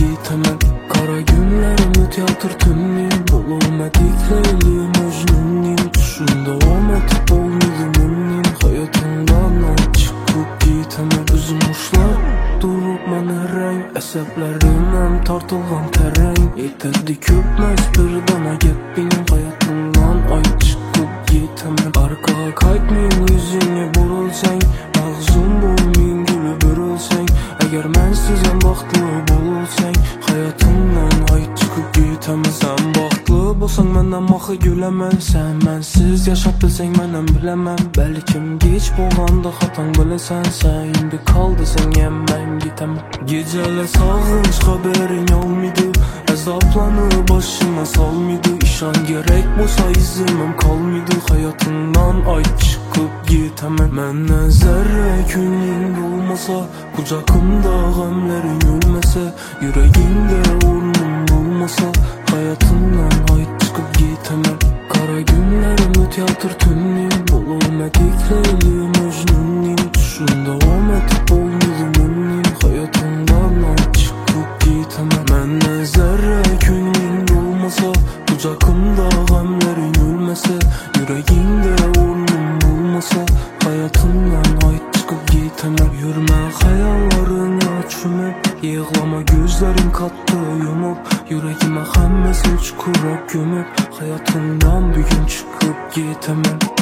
gitemem. Kara günlerimi tiyatr tünliyim, bulamadık Leyli Mecnun'yim. Tuşunda ometip olmadım ünliyim, hayatımdan ay çıkıp gitemem. Üzüm uçlar durup bana renk, əsəbləriməm tartılğan tərəng. Yeterdi köpməz bir dana gep benim hayatımdan ay çıkıp gitemem. Arkağa kaytmayın yüzüne burulsan, ağzım bulmayın gülüp bürülsen. Eğer mən sizən baxtlı bululsan, hayatımdan ay çıkıp gitemem. Sen baxtlı bolsan məndən maxı güləmən, sen mənsiz yaşap bilsən mənəm biləməm. Bəlkim geç bolğanda xatan biləsən, sen indi kal desən yəm mən gitemem. Gecələr sağınç xəbərin olmaydı, əzaplanı başıma salmaydı. İşan gerek bolsa iziməm kalmaydı, hayatından ay çıkıp gitemem. Məndən zərrə günlüğün olmasa, kucakımda qəmlərin ölməsə, yüreğimdə ornum olmasa, hayatından ay çıkıp gitemem. Kara günlerimi tiyatr tünliyim, bulamadık Leyli Mecnun'yim. Tuşunda ometip olmadım ünliyim, hayatımdan ay çıkıp gitemem. Məndən zərrə günlüğün olmasa, kucakımda qəmlərin ölməsə, yüreğimdə ornum olmasa, hayatımdan ay çıkıp gitemem. Yürümə xəyallarına çümüb, yığlama gözlərin katdı yumup, yüreğime həmməsi çukurab gömüb, hayatımdan bugün çıkıp gitemem.